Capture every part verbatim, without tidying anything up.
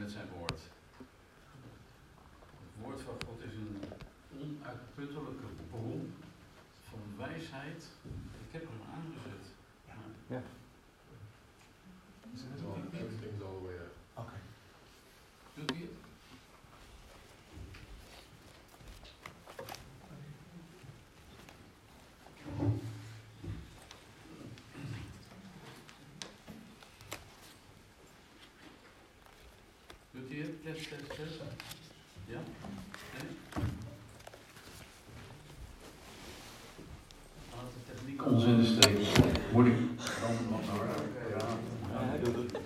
met zijn woord. Het woord van God is een onuitputtelijke bron van wijsheid. Ik heb hem aangezet. Ja. Ja. Is het wel? Het klinkt al weer. Oké. Doet hij het? Doet hij het? Test, test, test. Ja? Nee? Laat de techniek ons in de steek. Moet ik dan wat harder? Ja. Ja, hij doet het.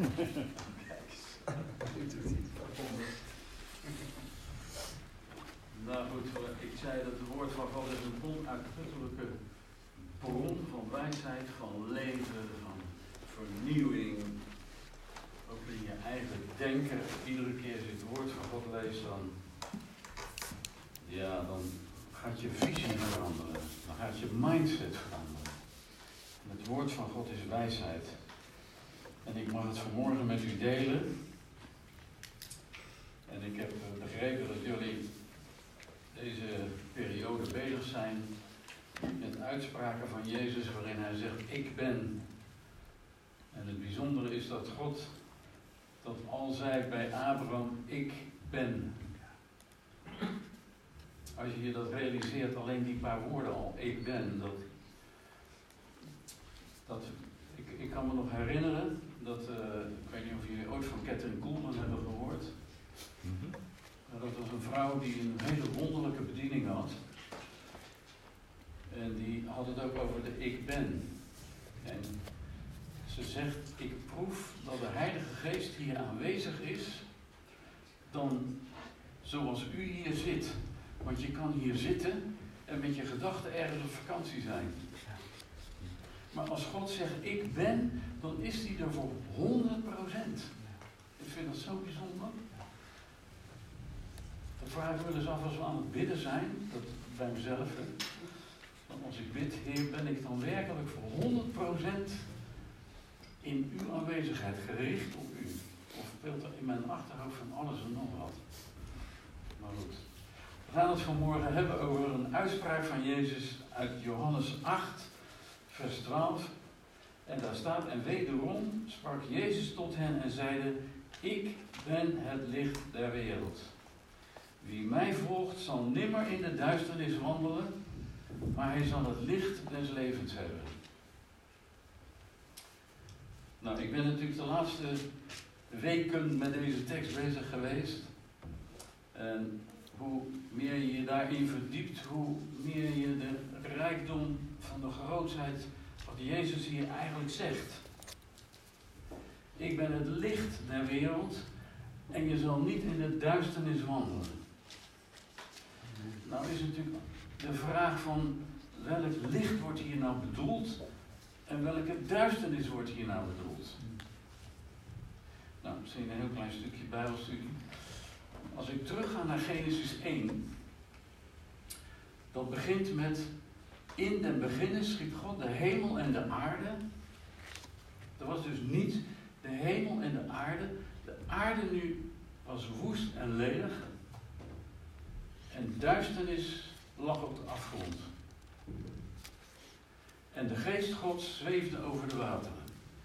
Nou goed, ik zei dat het woord van God is een onuitputtelijke bron van wijsheid, van leven, van vernieuwing. Ook in je eigen denken. Iedere keer als je het woord van God leest, dan, ja, dan gaat je visie veranderen. Dan gaat je mindset veranderen. En het woord van God is wijsheid. En ik mag het vanmorgen met u delen. En ik heb begrepen dat jullie deze periode bezig zijn met uitspraken van Jezus waarin hij zegt, ik ben. En het bijzondere is dat God dat al zei bij Abraham, ik ben. Als je je dat realiseert, alleen die paar woorden al, ik ben, dat, dat ik, ik kan me nog herinneren, dat, uh, ik weet niet of jullie ooit van Catherine Kuhlman hebben gehoord. Mm-hmm. Dat was een vrouw die een hele wonderlijke bediening had. En die had het ook over de ik ben. En ze zegt, ik proef dat de Heilige Geest hier aanwezig is, dan zoals u hier zit. Want je kan hier zitten en met je gedachten ergens op vakantie zijn. Maar als God zegt, ik ben, dan is die er voor honderd procent. Ik vind dat zo bijzonder. Dat vraag ik wel eens af als we aan het bidden zijn, dat bij mezelf. Hè. Dan als ik bid, Heer, ben ik dan werkelijk voor honderd procent in uw aanwezigheid gericht op u? Of speelt er in mijn achterhoofd van alles en nog wat? Maar goed. We gaan het vanmorgen hebben over een uitspraak van Jezus uit Johannes acht, vers twaalf. En daar staat, en wederom sprak Jezus tot hen en zeide, ik ben het licht der wereld. Wie mij volgt zal nimmer in de duisternis wandelen, maar hij zal het licht des levens hebben. Nou, ik ben natuurlijk de laatste weken met deze tekst bezig geweest. En hoe meer je je daarin verdiept, hoe meer je de rijkdom van de grootheid wat Jezus hier eigenlijk zegt. Ik ben het licht der wereld en je zal niet in de duisternis wandelen. Nou is natuurlijk de vraag van welk licht wordt hier nou bedoeld en welke duisternis wordt hier nou bedoeld. Nou, misschien een heel klein stukje Bijbelstudie. Als ik terug ga naar Genesis één, dat begint met, in den beginnen schiep God de hemel en de aarde. Dat was dus niet de hemel en de aarde. De aarde nu was woest en ledig. En duisternis lag op de afgrond. En de geest Gods zweefde over de wateren.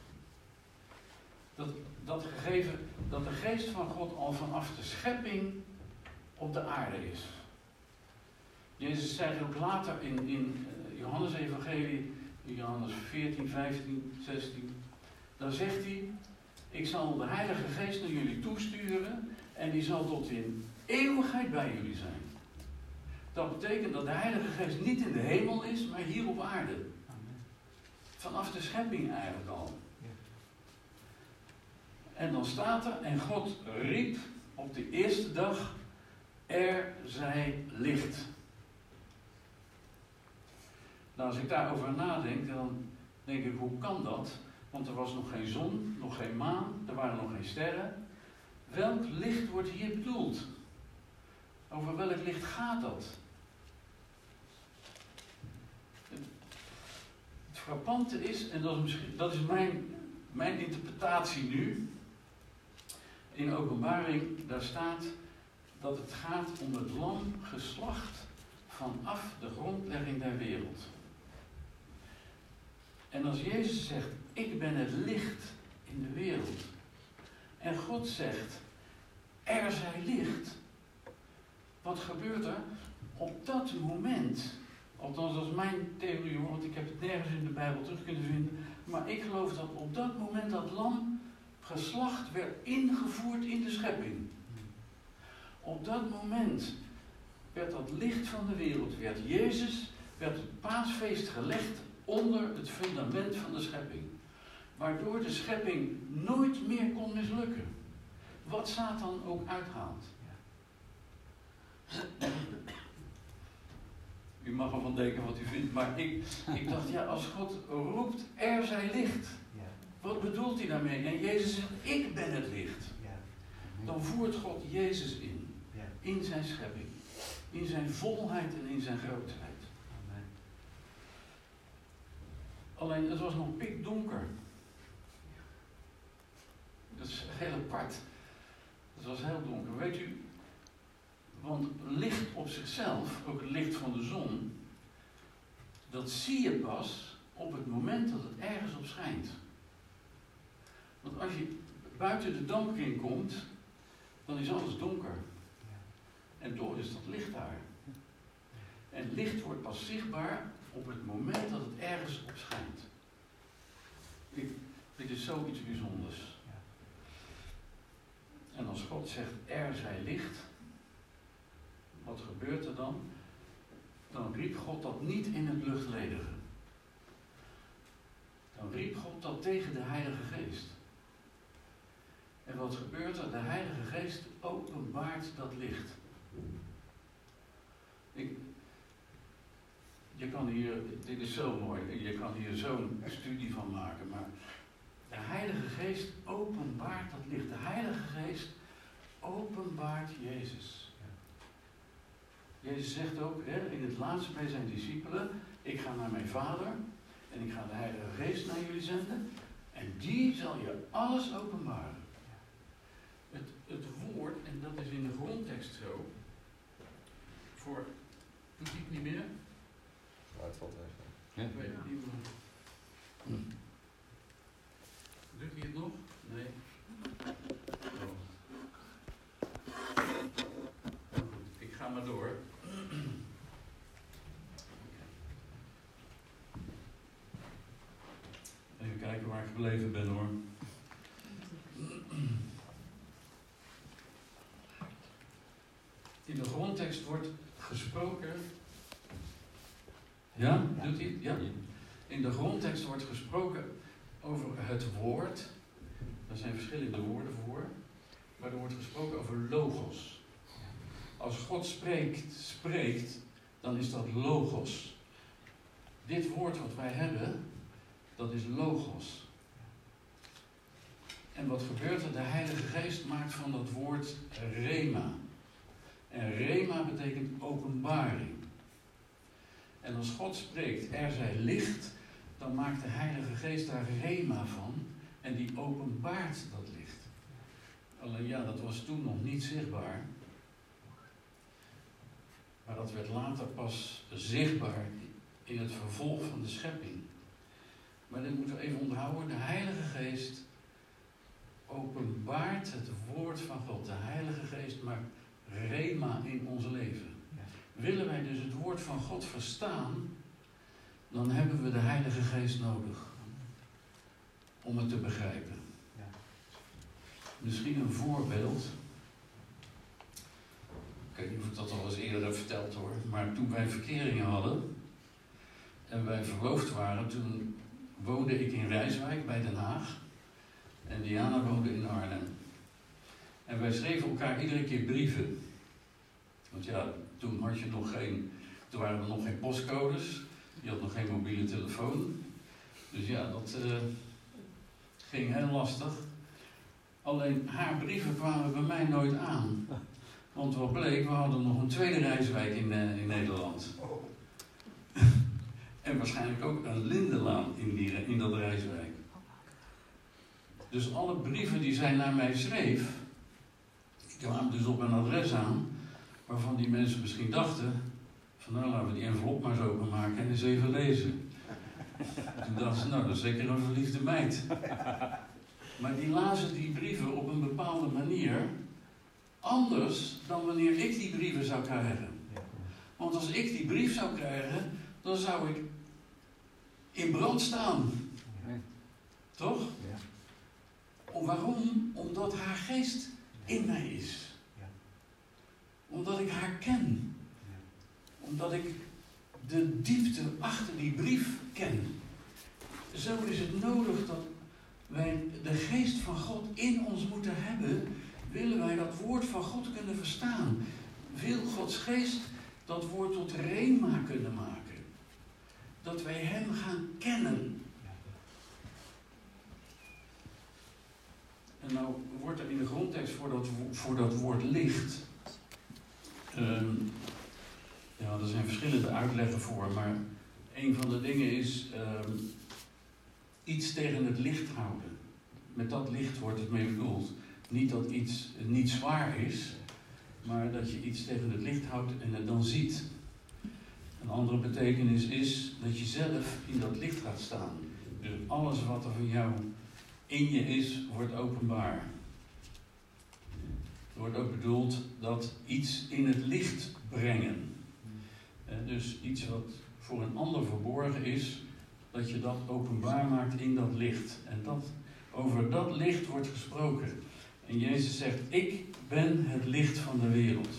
Dat, dat gegeven dat de geest van God al vanaf de schepping op de aarde is. Jezus zei ook later in, in Johannes Evangelie, in Johannes veertien, vijftien, zestien, dan zegt hij, ik zal de Heilige Geest naar jullie toesturen en die zal tot in eeuwigheid bij jullie zijn. Dat betekent dat de Heilige Geest niet in de hemel is, maar hier op aarde. Vanaf de schepping eigenlijk al. En dan staat er, en God riep op de eerste dag, er zij licht. Nou, als ik daarover nadenk, dan denk ik, hoe kan dat? Want er was nog geen zon, nog geen maan, er waren nog geen sterren. Welk licht wordt hier bedoeld? Over welk licht gaat dat? Het frappante is, en dat is, misschien, dat is mijn, mijn interpretatie nu, in Openbaring, daar staat dat het gaat om het lam geslacht vanaf de grondlegging der wereld. En als Jezus zegt, ik ben het licht in de wereld. En God zegt, er zij licht. Wat gebeurt er? Op dat moment, althans dat is mijn theorie, want ik heb het nergens in de Bijbel terug kunnen vinden. Maar ik geloof dat op dat moment dat lam geslacht werd ingevoerd in de schepping. Op dat moment werd dat licht van de wereld, werd Jezus, werd het paasfeest gelegd onder het fundament van de schepping. Waardoor de schepping nooit meer kon mislukken. Wat Satan ook uithaalt. U mag ervan denken wat u vindt, maar ik, ik dacht, ja, als God roept, er zij licht. Wat bedoelt hij daarmee? En Jezus zegt, ik ben het licht. Dan voert God Jezus in. In zijn schepping. In zijn volheid en in zijn grootheid. Alleen, het was nog pikdonker. Dat is heel apart. Het was heel donker. Weet u, want licht op zichzelf, ook het licht van de zon, dat zie je pas op het moment dat het ergens op schijnt. Want als je buiten de dampkring komt, dan is alles donker. En toch is dat licht daar. En licht wordt pas zichtbaar op het moment dat het ergens op schijnt. Ik, dit is zoiets bijzonders. En als God zegt, er zij licht, wat gebeurt er dan? Dan riep God dat niet in het luchtledige. Dan riep God dat tegen de Heilige Geest. En wat gebeurt er? De Heilige Geest openbaart dat licht. Ik, je kan hier, dit is zo mooi, je kan hier zo'n studie van maken, maar de Heilige Geest openbaart dat licht. De Heilige Geest openbaart Jezus. Jezus zegt ook hè, in het laatste bij zijn discipelen, ik ga naar mijn Vader en ik ga de Heilige Geest naar jullie zenden en die zal je alles openbaren. Het, het woord, en dat is in de grondtekst zo, voor, doet hij het niet meer? Ja, het valt weg. Ja. Ik weet het niet meer. Hm. Doet hij het nog? Nee. Oh. Nou goed, ik ga maar door. Even kijken waar ik gebleven ben hoor. In de grondtekst wordt gesproken. Ja, doet hij het? Ja. In de grondtekst wordt gesproken over het woord. Daar zijn verschillende woorden voor. Maar er wordt gesproken over logos. Als God spreekt, spreekt, dan is dat logos. Dit woord wat wij hebben, dat is logos. En wat gebeurt er? De Heilige Geest maakt van dat woord rema. En rema betekent openbaring. En als God spreekt, er zij licht, dan maakt de Heilige Geest daar rema van en die openbaart dat licht. Alleen ja, dat was toen nog niet zichtbaar. Maar dat werd later pas zichtbaar in het vervolg van de schepping. Maar dit moeten we even onthouden. De Heilige Geest openbaart het woord van God. De Heilige Geest maakt rema in ons leven. Willen wij dus het woord van God verstaan, dan hebben we de Heilige Geest nodig om het te begrijpen. Ja. Misschien een voorbeeld. Ik weet niet of ik dat al eens eerder heb verteld hoor, maar toen wij verkeringen hadden en wij verloofd waren, toen woonde ik in Rijswijk bij Den Haag en Diana woonde in Arnhem. En wij schreven elkaar iedere keer brieven. Want ja, toen had je nog geen, toen waren er nog geen postcodes, je had nog geen mobiele telefoon. Dus ja, dat uh, ging heel lastig. Alleen haar brieven kwamen bij mij nooit aan. Want wat bleek, we hadden nog een tweede Rijswijk in, uh, in Nederland. En waarschijnlijk ook een Lindenlaan in, die, in dat Rijswijk. Dus alle brieven die zij naar mij schreef, kwamen dus op een adres aan waarvan die mensen misschien dachten van nou laten we die envelop maar eens openmaken en eens even lezen. En toen dachten ze, nou dat is zeker een verliefde meid. Maar die lazen die brieven op een bepaalde manier anders dan wanneer ik die brieven zou krijgen. Want als ik die brief zou krijgen, dan zou ik in brand staan. Toch? Om, waarom? Omdat haar geest in mij is. Omdat ik haar ken. Omdat ik de diepte achter die brief ken. Zo is het nodig dat wij de geest van God in ons moeten hebben, willen wij dat woord van God kunnen verstaan. Wil Gods geest dat woord tot rema kunnen maken. Dat wij hem gaan kennen. En nou wordt er in de grondtekst voor dat, voor dat woord licht. Um, ja, er zijn verschillende uitleggen voor, maar een van de dingen is um, iets tegen het licht houden. Met dat licht wordt het mee bedoeld. Niet dat iets niet zwaar is, maar dat je iets tegen het licht houdt en het dan ziet. Een andere betekenis is dat je zelf in dat licht gaat staan. Dus alles wat er van jou in je is, wordt openbaar. Er wordt ook bedoeld dat iets in het licht brengen. Dus iets wat voor een ander verborgen is, dat je dat openbaar maakt in dat licht. En dat, over dat licht wordt gesproken. En Jezus zegt, ik ben het licht van de wereld.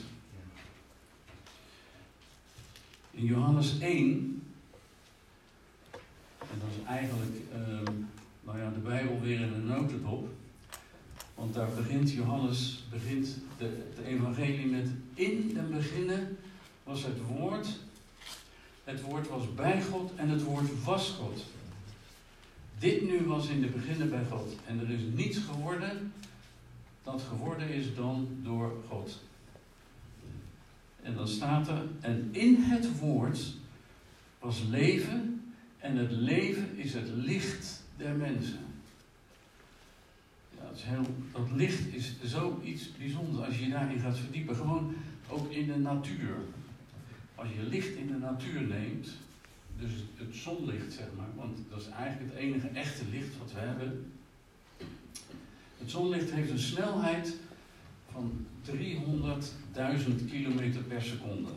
In Johannes één, en dat is eigenlijk um, nou ja, de Bijbel weer in een notendop. Want daar begint Johannes, begint de, de evangelie met, in den beginnen was het woord. Het woord was bij God en het woord was God. Dit nu was in de beginnen bij God. En er is niets geworden dat geworden is dan door God. En dan staat er, en in het woord was leven en het leven is het licht der mensen. Ja, dat, is heel, dat licht is zoiets bijzonders als je je daarin gaat verdiepen. Gewoon ook in de natuur. Als je licht in de natuur neemt, dus het zonlicht zeg maar, want dat is eigenlijk het enige echte licht wat we hebben. Het zonlicht heeft een snelheid van driehonderdduizend kilometer per seconde.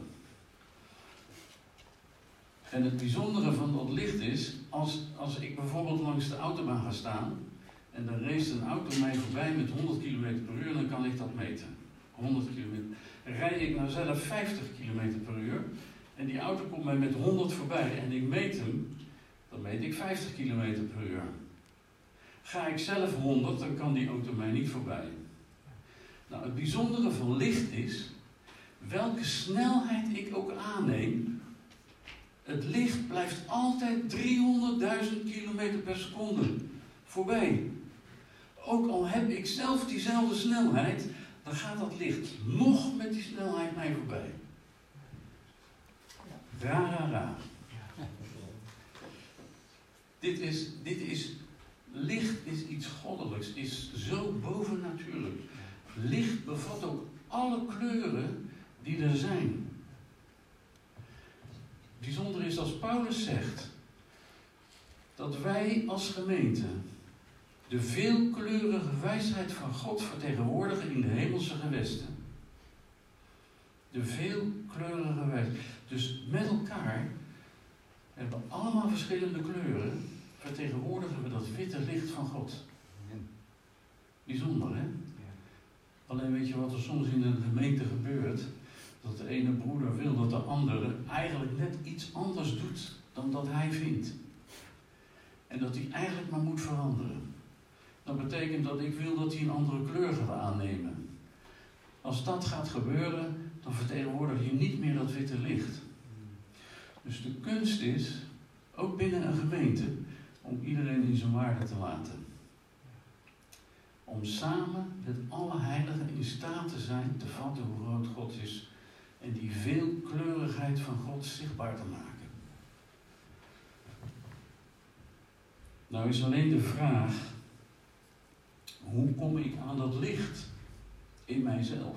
En het bijzondere van dat licht is, als, als ik bijvoorbeeld langs de autobaan ga staan en dan race een auto mij voorbij met honderd kilometer per uur, dan kan ik dat meten. honderd kilometer. Rijd ik nou zelf vijftig kilometer per uur en die auto komt mij met honderd voorbij en ik meet hem, dan meet ik vijftig kilometer per uur. Ga ik zelf honderd, dan kan die auto mij niet voorbij. Nou, het bijzondere van licht is, welke snelheid ik ook aanneem, het licht blijft altijd driehonderdduizend kilometer per seconde voorbij. Ook al heb ik zelf diezelfde snelheid, dan gaat dat licht nog met die snelheid mij voorbij. Ra, ra, ra. Dit is, dit is, licht is iets goddelijks, is zo bovennatuurlijk. Licht bevat ook alle kleuren die er zijn. Bijzonder is als Paulus zegt dat wij als gemeente de veelkleurige wijsheid van God vertegenwoordigen in de hemelse gewesten. De veelkleurige wijsheid. Dus met elkaar hebben we allemaal verschillende kleuren, vertegenwoordigen we dat witte licht van God. Bijzonder, hè? Alleen weet je wat er soms in een gemeente gebeurt? Dat de ene broeder wil dat de andere eigenlijk net iets anders doet dan dat hij vindt. En dat hij eigenlijk maar moet veranderen. Dat betekent dat ik wil dat hij een andere kleur gaat aannemen. Als dat gaat gebeuren, dan vertegenwoordig je niet meer dat witte licht. Dus de kunst is, ook binnen een gemeente, om iedereen in zijn waarde te laten. Om samen met alle heiligen in staat te zijn te vatten hoe groot God is. En die veelkleurigheid van God zichtbaar te maken. Nou is alleen de vraag, hoe kom ik aan dat licht? in mijzelf.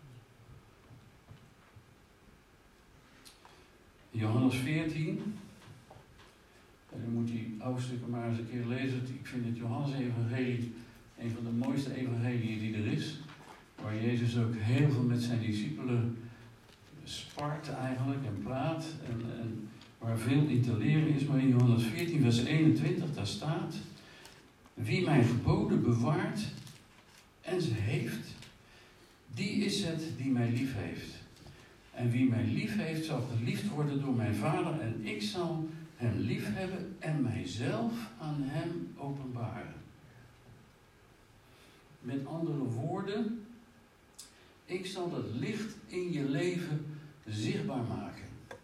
Johannes veertien. En u moet die hoofdstukken maar eens een keer lezen. Ik vind het Johannes-evangelie een van de mooiste evangeliën die er is. Waar Jezus ook heel veel met zijn discipelen spart eigenlijk en praat. En, en waar veel in te leren is. Maar in Johannes veertien vers eenentwintig daar staat: wie mijn geboden bewaart en ze heeft, die is het die mij lief heeft. En wie mij lief heeft, zal geliefd worden door mijn Vader. En ik zal hem lief hebben en mijzelf aan hem openbaren. Met andere woorden, ik zal het licht in je leven zichtbaar maken.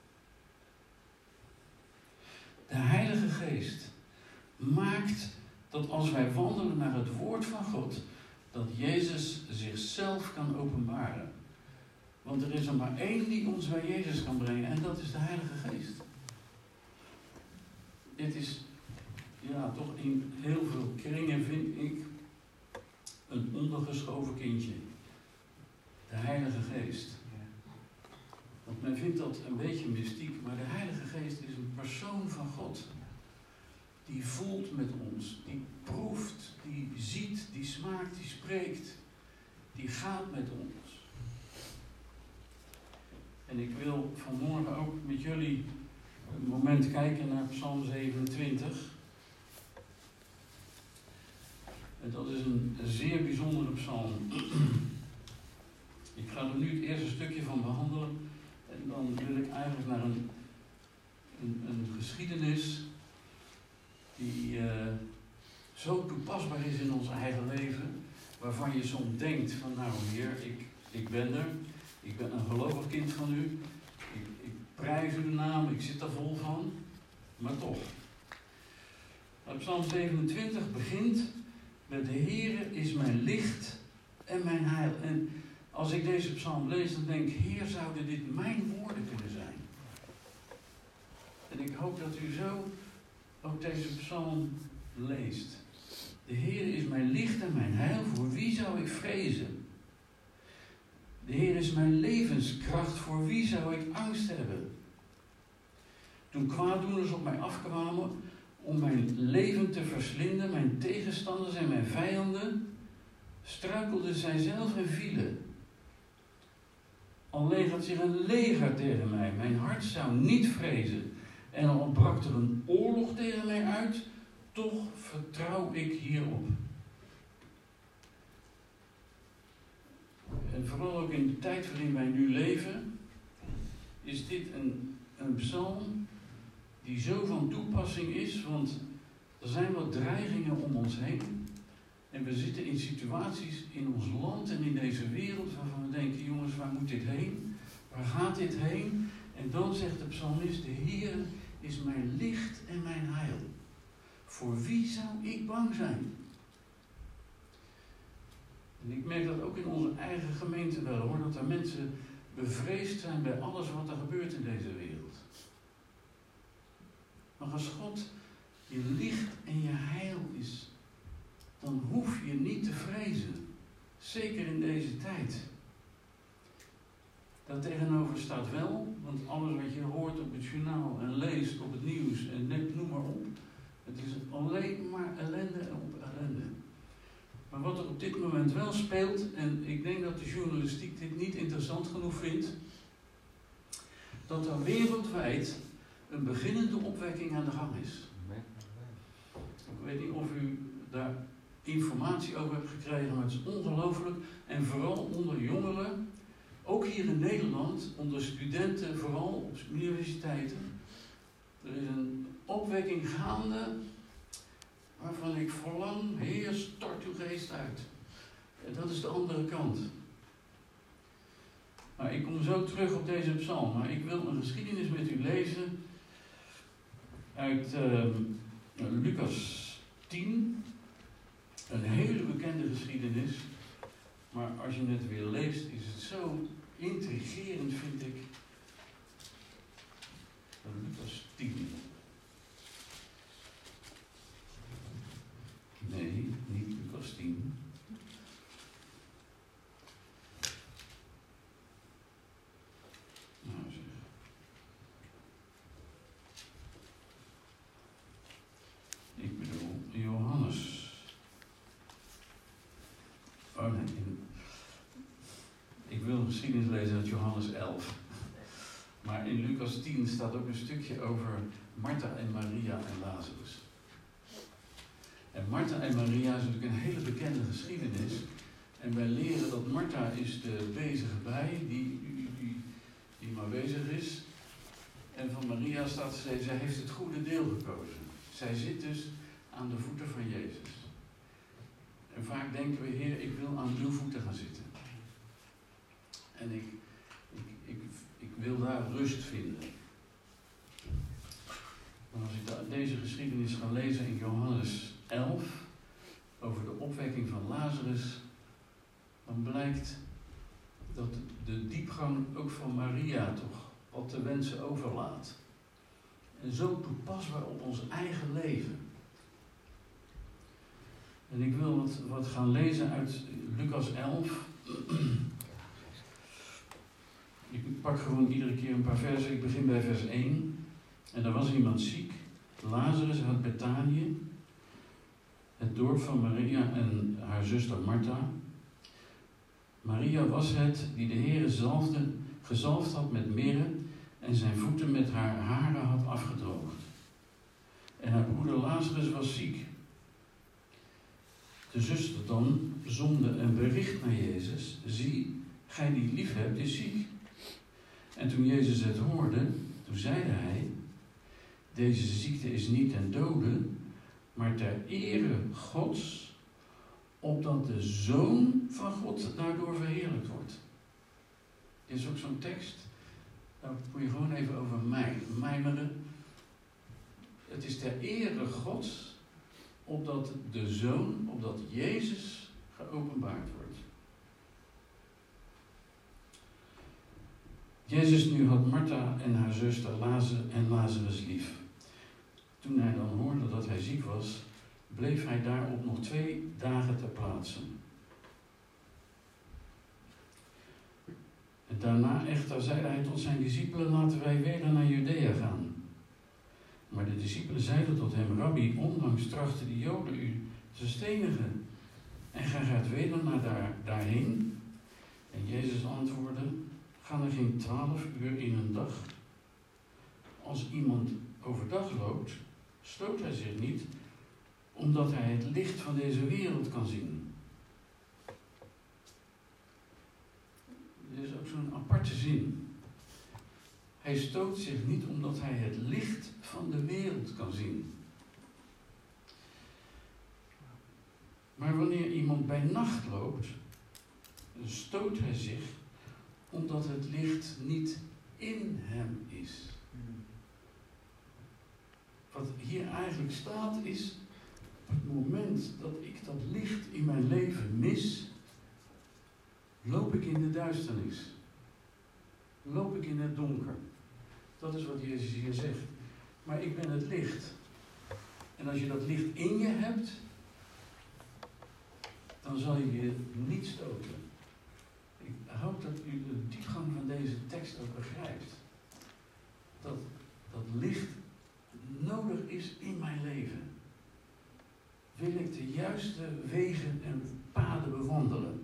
De Heilige Geest maakt dat als wij wandelen naar het woord van God, dat Jezus zichzelf kan openbaren. Want er is er maar één die ons bij Jezus kan brengen en dat is de Heilige Geest. Dit is, ja, toch in heel veel kringen vind ik een ondergeschoven kindje. De Heilige Geest. Want men vindt dat een beetje mystiek, maar de Heilige Geest is een persoon van God. Die voelt met ons, die proeft, die ziet, die smaakt, die spreekt. Die gaat met ons. En ik wil vanmorgen ook met jullie een moment kijken naar Psalm zevenentwintig. En dat is een zeer bijzondere psalm. Ik ga er nu het eerste stukje van behandelen. En dan wil ik eigenlijk naar een, een, een geschiedenis die uh, zo toepasbaar is in ons eigen leven. Waarvan je soms denkt van nou Heer, ik, ik ben er. Ik ben een gelovig kind van u. Ik, ik prijs uw naam, ik zit er vol van. Maar toch. Psalm zevenentwintig begint met de Heere is mijn licht en mijn heil. En als ik deze psalm lees, dan denk ik, Heer, zouden dit mijn woorden kunnen zijn? En ik hoop dat u zo ook deze psalm leest. De Heer is mijn licht en mijn heil, voor wie zou ik vrezen? De Heer is mijn levenskracht, voor wie zou ik angst hebben? Toen kwaaddoeners op mij afkwamen om mijn leven te verslinden, mijn tegenstanders en mijn vijanden, struikelden zij zelf en vielen. Al legert zich een leger tegen mij, mijn hart zou niet vrezen. En al brak er een oorlog tegen mij uit, toch vertrouw ik hierop. En vooral ook in de tijd waarin wij nu leven, is dit een, een psalm die zo van toepassing is, want er zijn wat dreigingen om ons heen. En we zitten in situaties in ons land en in deze wereld waarvan we denken, jongens, waar moet dit heen? Waar gaat dit heen? En dan zegt de psalmist, de Heer is mijn licht en mijn heil. Voor wie zou ik bang zijn? En ik merk dat ook in onze eigen gemeente wel hoor, dat er mensen bevreesd zijn bij alles wat er gebeurt in deze wereld. Maar als God je licht en je heil is, dan hoef je niet te vrezen. Zeker in deze tijd. Daartegenover staat wel, want alles wat je hoort op het journaal en leest op het nieuws en net noem maar op, het is alleen maar ellende en op ellende. Maar wat er op dit moment wel speelt, en ik denk dat de journalistiek dit niet interessant genoeg vindt, dat er wereldwijd een beginnende opwekking aan de gang is. Ik weet niet of u daar informatie over hebt gekregen, maar het is ongelooflijk. En vooral onder jongeren, ook hier in Nederland, onder studenten, vooral op universiteiten. Er is een opwekking gaande waarvan ik verlang, Heer, stort uw geest uit. En dat is de andere kant. Maar ik kom zo terug op deze psalm, maar ik wil een geschiedenis met u lezen uit uh, Lucas tien. Een hele bekende geschiedenis, maar als je het weer leest, is het zo intrigerend, vind ik. Lucas tien. Nee, niet Lucas tien. geschiedenis lezen uit Johannes elf. Maar in Lucas tien staat ook een stukje over Martha en Maria en Lazarus. En Martha en Maria is natuurlijk een hele bekende geschiedenis. En wij leren dat Martha is de bezige bij, die, die, die maar bezig is. En van Maria staat ze, zij heeft het goede deel gekozen. Zij zit dus aan de voeten van Jezus. En vaak denken we, Heer, ik wil aan uw voeten gaan zitten. En ik, ik, ik, ik wil daar rust vinden. Maar als ik deze geschiedenis ga lezen in Johannes elf, over de opwekking van Lazarus, dan blijkt dat de diepgang ook van Maria toch wat te wensen overlaat. En zo toepasbaar op ons eigen leven. En ik wil wat, wat gaan lezen uit Lucas elf. Ik pak gewoon iedere keer een paar versen. Ik begin bij vers één. En er was iemand ziek. Lazarus uit Betanië, het dorp van Maria en haar zuster Martha. Maria was het die de Heere zalfde, gezalfd had met mirre en zijn voeten met haar haren had afgedroogd. En haar broeder Lazarus was ziek. De zuster dan zondde een bericht naar Jezus: zie, gij die lief hebt, is ziek. En toen Jezus het hoorde, toen zeide hij: deze ziekte is niet ten dode, maar ter ere Gods, opdat de Zoon van God daardoor verheerlijkt wordt. Dit is ook zo'n tekst, daar moet je gewoon even over mijmeren. Het is ter ere Gods, opdat de Zoon, opdat Jezus geopenbaard wordt. Jezus nu had Martha en haar zuster Lazarus en Lazarus lief. Toen hij dan hoorde dat hij ziek was, bleef hij daarop nog twee dagen ter plaatse. En daarna echter zeide hij tot zijn discipelen: laten wij weer naar Judea gaan. Maar de discipelen zeiden tot hem: Rabbi, onlangs trachten de Joden u te stenigen. En gij gaat weer naar daar, daarheen? En Jezus antwoordde: gaan er geen twaalf uur in een dag? Als iemand overdag loopt, stoot hij zich niet, omdat hij het licht van deze wereld kan zien. Dit is ook zo'n aparte zin. Hij stoot zich niet omdat hij het licht van de wereld kan zien. Maar wanneer iemand bij nacht loopt, stoot hij zich omdat het licht niet in hem is. Wat hier eigenlijk staat is, op het moment dat ik dat licht in mijn leven mis, loop ik in de duisternis. Loop ik in het donker. Dat is wat Jezus hier zegt. Maar ik ben het licht. En als je dat licht in je hebt, dan zal je je niet stoten. Ik hoop dat u de diepgang van deze tekst ook begrijpt. Dat dat licht nodig is in mijn leven. Wil ik de juiste wegen en paden bewandelen?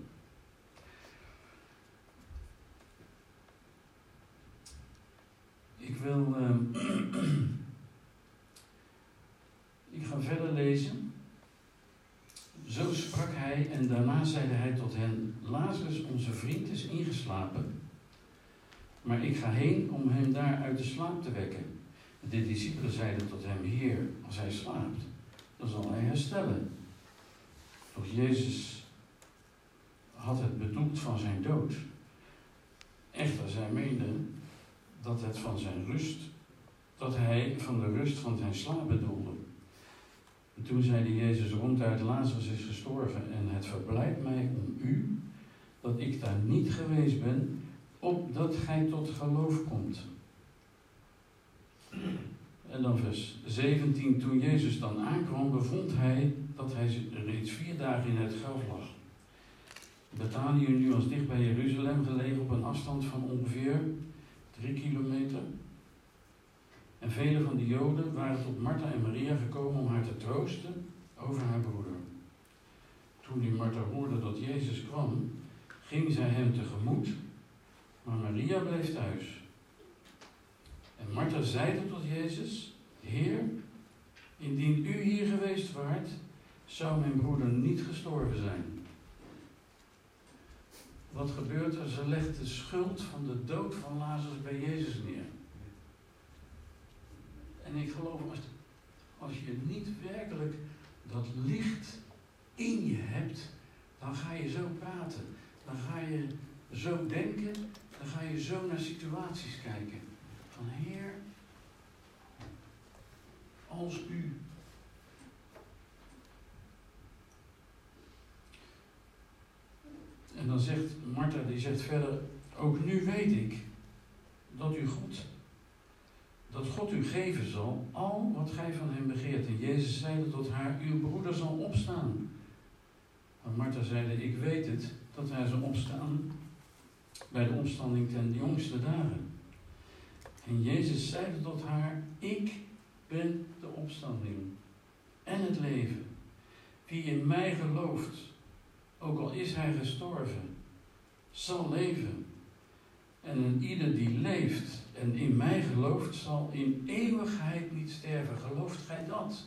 Ik wil... Uh, ik ga verder lezen. Zo sprak hij en daarna zeide hij tot hen: Lazarus, onze vriend, is ingeslapen, maar ik ga heen om hem daar uit de slaap te wekken. De discipelen zeiden tot hem: Heer, als hij slaapt, dan zal hij herstellen. Doch Jezus had het bedoeld van zijn dood. Echter, zij meenden dat het van zijn rust, dat hij van de rust van zijn slaap bedoelde. En toen zeide Jezus ronduit: Lazarus is gestorven en het verblijdt mij om u dat ik daar niet geweest ben, opdat gij tot geloof komt. En dan vers zeventien. Toen Jezus dan aankwam, bevond hij dat hij reeds vier dagen in het graf lag. Betanië nu was dicht bij Jeruzalem gelegen op een afstand van ongeveer drie kilometer. En vele van de Joden waren tot Martha en Maria gekomen om haar te troosten over haar broeder. Toen die Martha hoorde dat Jezus kwam, ging zij hem tegemoet Maar Maria bleef thuis. En Martha zeide tot Jezus: Heer, indien u hier geweest waart, zou mijn broeder niet gestorven zijn. Wat gebeurt er? Ze legt de schuld van de dood van Lazarus bij Jezus neer. En ik geloof, als, als je niet werkelijk dat licht in je hebt, dan ga je zo praten. Dan ga je zo denken. Dan ga je zo naar situaties kijken. Van Heer, als u. En dan zegt Martha, die zegt verder, ook nu weet ik dat u God, dat God u geven zal, al wat gij van hem begeert. En Jezus zeide tot haar, uw broeder zal opstaan. Maar Martha zeide, ik weet het, dat hij zal opstaan bij de opstanding ten jongste dagen. En Jezus zeide tot haar, ik ben de opstanding en het leven. Wie in mij gelooft, ook al is hij gestorven, zal leven. En een ieder die leeft en in mij gelooft, zal in eeuwigheid niet sterven. Gelooft gij dat?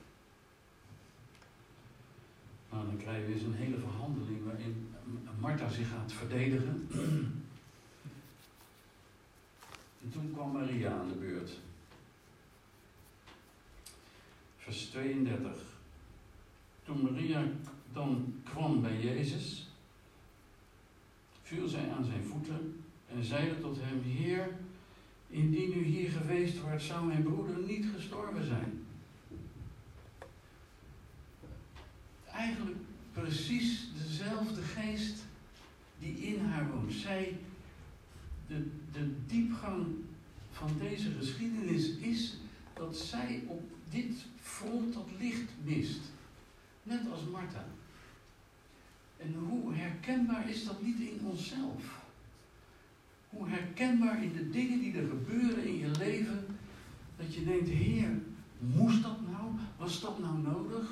Nou, dan krijgen we eens een hele verhandeling waarin Martha zich gaat verdedigen. En toen kwam Maria aan de beurt. Vers tweeëndertig. Toen Maria dan kwam bij Jezus, viel zij aan zijn voeten en zeide tot hem, Heer, indien u hier geweest waart, zou mijn broeder niet gestorven zijn. Eigenlijk precies dezelfde geest die in haar woont. Zij, de, de diepgang van deze geschiedenis is dat zij op dit front dat licht mist. Net als Martha. En hoe herkenbaar is dat niet in onszelf? Hoe herkenbaar in de dingen die er gebeuren in je leven, dat je denkt, Heer, moest dat nou? Was dat nou nodig?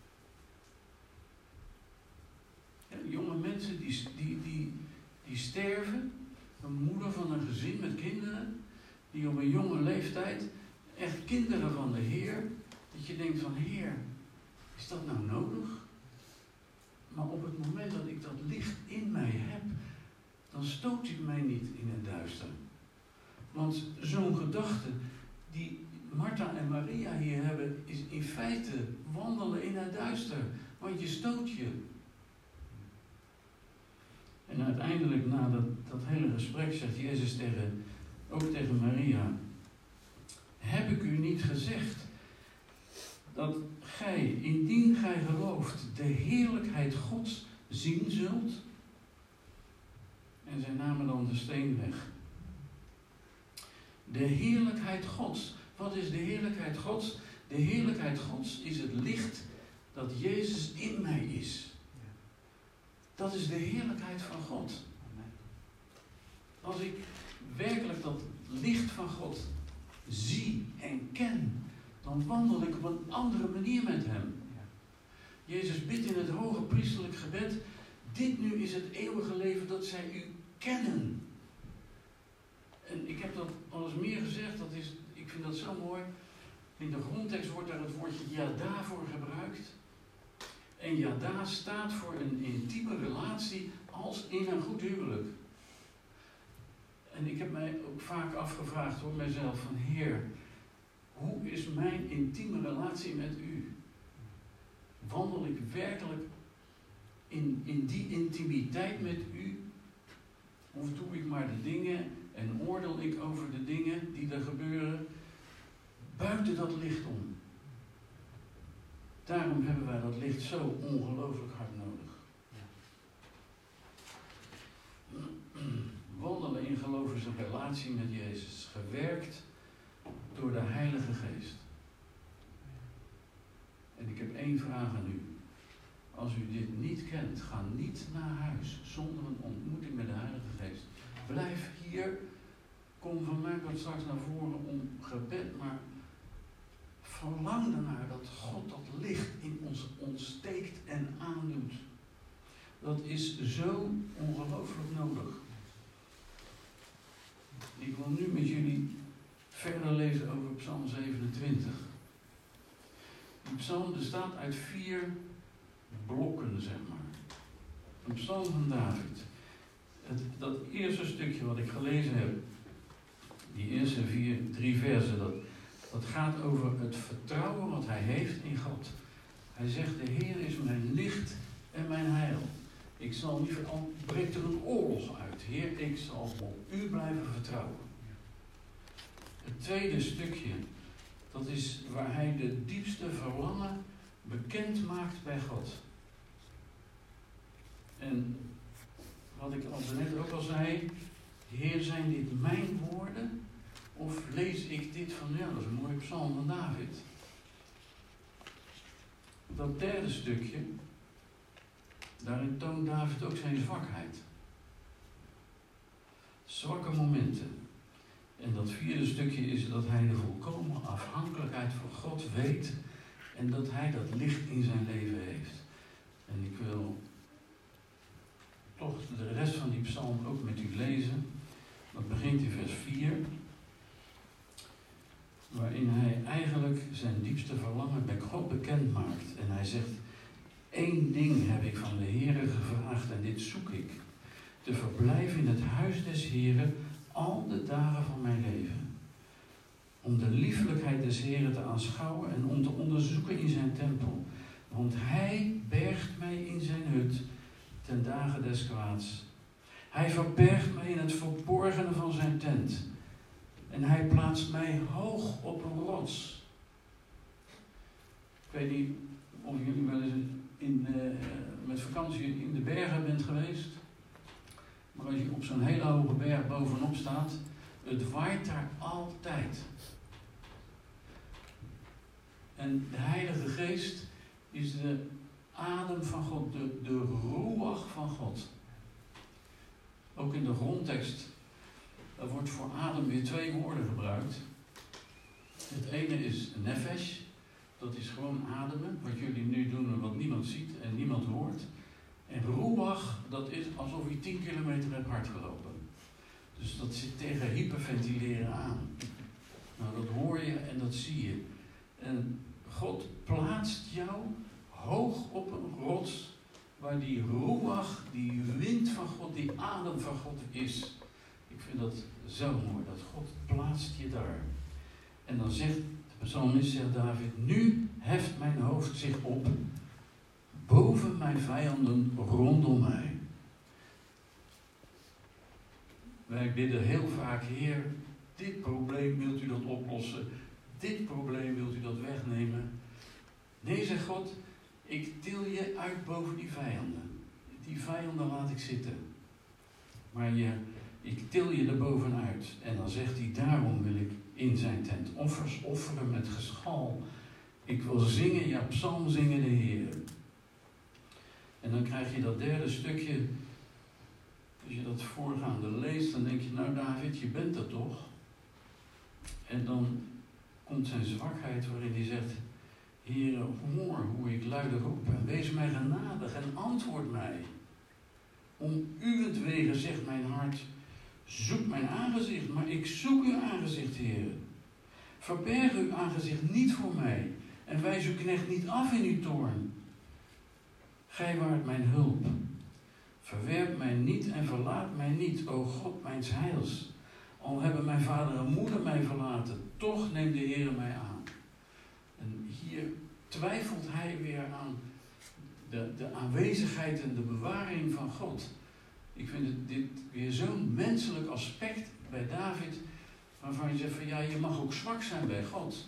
Ja, jonge mensen die, die, die, die sterven, een moeder van een gezin met kinderen, die op een jonge leeftijd, echt kinderen van de Heer, dat je denkt van, Heer, is dat nou nodig? Maar op het moment dat ik dat licht in mij heb, dan stoot ik mij niet in het duister. Want zo'n gedachte die Martha en Maria hier hebben, is in feite wandelen in het duister. Want je stoot je. En uiteindelijk, na dat, dat hele gesprek, zegt Jezus tegen, ook tegen Maria, heb ik u niet gezegd dat gij, indien gij gelooft, de heerlijkheid Gods zien zult? En zij namen dan de steen weg. De heerlijkheid Gods. Wat is de heerlijkheid Gods? De heerlijkheid Gods is het licht dat Jezus in mij is. Dat is de heerlijkheid van God. Als ik werkelijk dat licht van God zie en ken, dan wandel ik op een andere manier met hem. Jezus bidt in het hoge priesterlijk gebed, dit nu is het eeuwige leven dat zij u kennen. En ik heb dat al eens meer gezegd, dat is, ik vind dat zo mooi. In de grondtekst wordt daar het woordje yada voor gebruikt. En yada staat voor een intieme relatie als in een goed huwelijk. En ik heb mij ook vaak afgevraagd door mijzelf van Heer, hoe is mijn intieme relatie met u? Wandel ik werkelijk in, in die intimiteit met u? Of doe ik maar de dingen en oordeel ik over de dingen die er gebeuren buiten dat licht om? Daarom hebben wij dat licht zo ongelooflijk hard nodig. Wandelen in geloof is een relatie met Jezus, gewerkt door de Heilige Geest. En ik heb één vraag aan u. Als u dit niet kent, ga niet naar huis zonder een ontmoeting met de Heilige Geest. Blijf hier, kom van mij wat straks naar voren om gebed, maar verlang ernaar dat God dat licht in ons ontsteekt en aandoet. Dat is zo ongelooflijk nodig. Ik wil nu met jullie verder lezen over Psalm zevenentwintig. Die psalm bestaat uit vier blokken, zeg maar. Een psalm van David. Het, dat eerste stukje wat ik gelezen heb, die eerste vier, drie versen, dat, dat gaat over het vertrouwen wat hij heeft in God. Hij zegt, de Heer is mijn licht en mijn heil. Ik zal niet, al breekt er een oorlog uit. Heer, ik zal op u blijven vertrouwen. Het tweede stukje, dat is waar hij de diepste verlangen bekend maakt bij God. En wat ik al net ook al zei, Heer, zijn dit mijn woorden? Of lees ik dit van, ja, dat is een mooie psalm van David. Dat derde stukje, daarin toont David ook zijn zwakheid. Zwakke momenten. En dat vierde stukje is dat hij de volkomen afhankelijkheid van God weet en dat hij dat licht in zijn leven heeft. En ik wil toch de rest van die psalm ook met u lezen. Dat begint in vers vier, waarin hij eigenlijk zijn diepste verlangen bij God bekend maakt. En hij zegt, één ding heb ik van de Heere gevraagd en dit zoek ik. Te verblijven in het huis des Heeren al de dagen van mijn leven. Om de liefelijkheid des Heeren te aanschouwen en om te onderzoeken in zijn tempel. Want hij bergt mij in zijn hut ten dagen des kwaads. Hij verbergt mij in het verborgene van zijn tent. En hij plaatst mij hoog op een rots. Ik weet niet of jullie wel eens in, uh, met vakantie in de bergen bent geweest. Maar als je op zo'n hele hoge berg bovenop staat, het waait daar altijd. En de Heilige Geest is de adem van God, de, de roeach van God. Ook in de grondtekst, er wordt voor adem weer twee woorden gebruikt. Het ene is nefesh, dat is gewoon ademen, wat jullie nu doen en wat niemand ziet en niemand hoort. En ruach, dat is alsof je tien kilometer hebt hard gelopen. Dus dat zit tegen hyperventileren aan. Nou, dat hoor je en dat zie je. En God plaatst jou hoog op een rots, waar die ruach, die wind van God, die adem van God is. Ik vind dat zo mooi, dat God plaatst je daar. En dan zegt de psalmist, zegt David, nu heft mijn hoofd zich op boven mijn vijanden rondom mij. Wij bidden heel vaak, Heer, dit probleem wilt u dat oplossen, dit probleem wilt u dat wegnemen. Nee, zegt God, ik til je uit boven die vijanden. Die vijanden laat ik zitten. Maar je, ik til je er bovenuit. En dan zegt hij, daarom wil ik in zijn tent offers offeren met geschal. Ik wil zingen, ja, psalm zingen de Heer. En dan krijg je dat derde stukje. Als je dat voorgaande leest, dan denk je, nou David, je bent er toch? En dan komt zijn zwakheid waarin hij zegt, Heere, hoor hoe ik luide roep en wees mij genadig en antwoord mij. Om uwentwege zegt mijn hart, zoek mijn aangezicht, maar ik zoek uw aangezicht, Heere. Verberg uw aangezicht niet voor mij en wijs uw knecht niet af in uw toorn. Gij waart mijn hulp. Verwerp mij niet en verlaat mij niet, o God mijns heils. Al hebben mijn vader en moeder mij verlaten, toch neemt de Heer mij aan. En hier twijfelt hij weer aan de, de aanwezigheid en de bewaring van God. Ik vind het, dit weer zo'n menselijk aspect bij David, waarvan je zegt van ja, je mag ook zwak zijn bij God.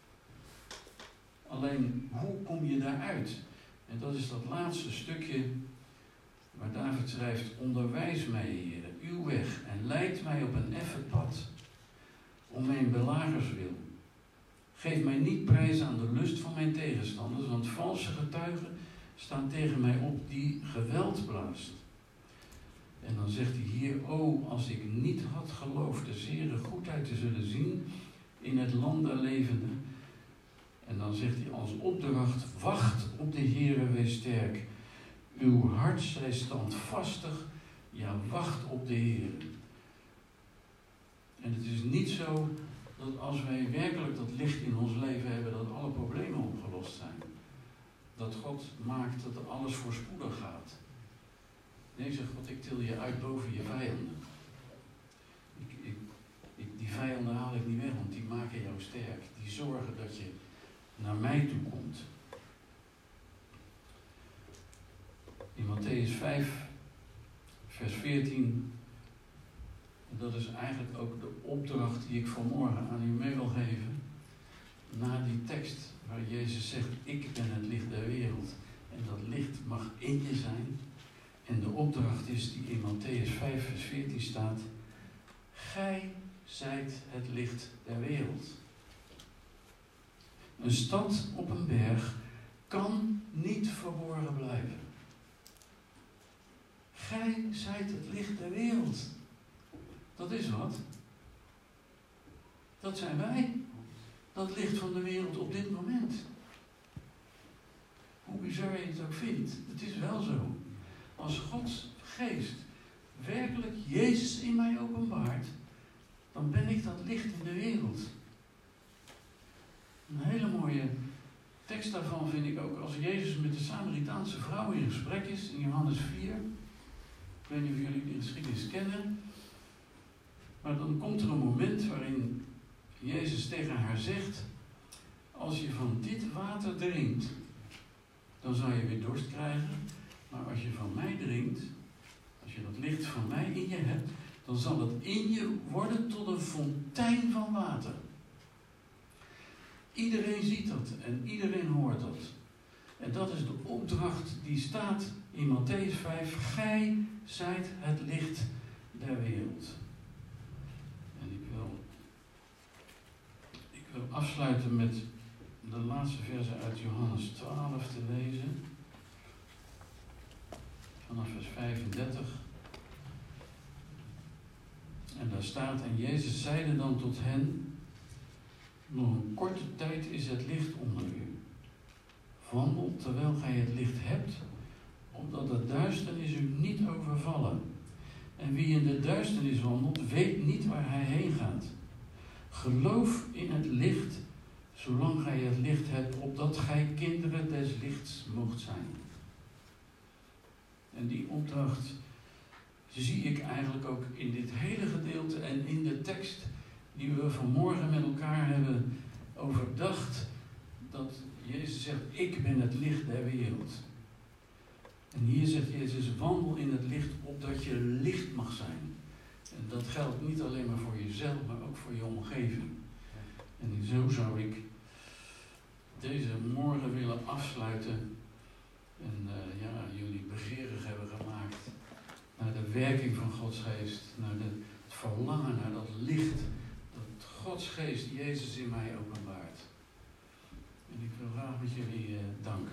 Alleen, hoe kom je daaruit? En dat is dat laatste stukje waar David schrijft, onderwijs mij, Heer, uw weg en leid mij op een effen pad, om mijn belagers wil. Geef mij niet prijs aan de lust van mijn tegenstanders, want valse getuigen staan tegen mij op die geweld blaast. En dan zegt hij hier, o, als ik niet had geloofd de zere goedheid te zullen zien in het land der levenden. En dan zegt hij als opdracht, wacht op de Heere, wees sterk. Uw hart zij standvastig, ja, wacht op de Heere. En het is niet zo dat als wij werkelijk dat licht in ons leven hebben, dat alle problemen opgelost zijn. Dat God maakt dat alles voorspoedig gaat. Nee, zegt God, ik til je uit boven je vijanden. Ik, ik, ik, die vijanden haal ik niet weg, want die maken jou sterk. Die zorgen dat je naar mij toe komt. In Mattheüs vijf, vers veertien, dat is eigenlijk ook de opdracht die ik vanmorgen aan u mee wil geven. Na die tekst waar Jezus zegt, ik ben het licht der wereld. En dat licht mag in je zijn. En de opdracht is die in Mattheüs vijf, vers veertien staat. Gij zijt het licht der wereld. Een stad op een berg kan niet verborgen blijven. Gij zijt het licht der wereld. Dat is wat. Dat zijn wij. Dat licht van de wereld op dit moment. Hoe bizar je het ook vindt, het is wel zo. Als Gods geest werkelijk Jezus in mij openbaart, dan ben ik dat licht in de wereld. Een hele mooie tekst daarvan vind ik ook als Jezus met de Samaritaanse vrouw in gesprek is, in Johannes vier. Ik weet niet of jullie die geschiedenis kennen. Maar dan komt er een moment waarin Jezus tegen haar zegt, als je van dit water drinkt, dan zal je weer dorst krijgen. Maar als je van mij drinkt, als je dat licht van mij in je hebt, dan zal het in je worden tot een fontein van water. Iedereen ziet dat en iedereen hoort dat. En dat is de opdracht die staat in Mattheüs vijf. Gij zijt het licht der wereld. En ik wil, ik wil afsluiten met de laatste verse uit Johannes twaalf te lezen. Vanaf vers vijfendertig. En daar staat, en Jezus zeide dan tot hen, nog een korte tijd is het licht onder u. Wandel terwijl gij het licht hebt, opdat de duisternis u niet overvallen. En wie in de duisternis wandelt, weet niet waar hij heen gaat. Geloof in het licht, zolang gij het licht hebt, opdat gij kinderen des lichts moogt zijn. En die opdracht zie ik eigenlijk ook in dit hele gedeelte en in de tekst die we vanmorgen met elkaar hebben overdacht, dat Jezus zegt, ik ben het licht der wereld. En hier zegt Jezus, wandel in het licht opdat je licht mag zijn. En dat geldt niet alleen maar voor jezelf, maar ook voor je omgeving. En zo zou ik deze morgen willen afsluiten en uh, ja, jullie begeerig hebben gemaakt naar de werking van Gods geest, naar de, het verlangen naar dat licht, dat Gods geest Jezus in mij openbaart. En ik wil graag met jullie uh, danken.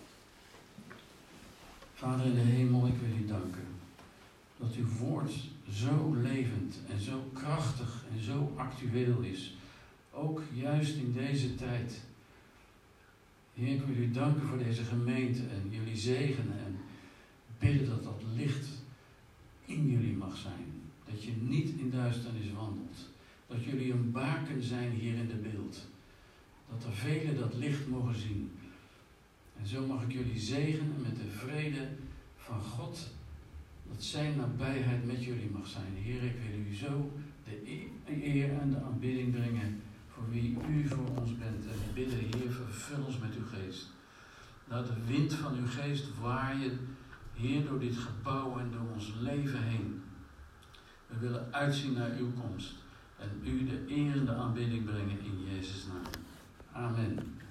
Vader in de hemel, ik wil u danken dat uw woord zo levend en zo krachtig en zo actueel is. Ook juist in deze tijd. Heer, ik wil u danken voor deze gemeente en jullie zegenen en bidden dat dat licht in jullie mag zijn. Dat je niet in duisternis wandelt. Dat jullie een baken zijn hier in de beeld. Dat er velen dat licht mogen zien. En zo mag ik jullie zegenen met de vrede van God. Dat zijn nabijheid met jullie mag zijn. Heer, ik wil u zo de eer en de aanbidding brengen voor wie u voor ons bent. En we bidden, Heer, vervul ons met uw geest. Laat de wind van uw geest waaien, Heer, door dit gebouw en door ons leven heen. We willen uitzien naar uw komst en u de eer en de aanbidding brengen in Jezus' naam. Amen.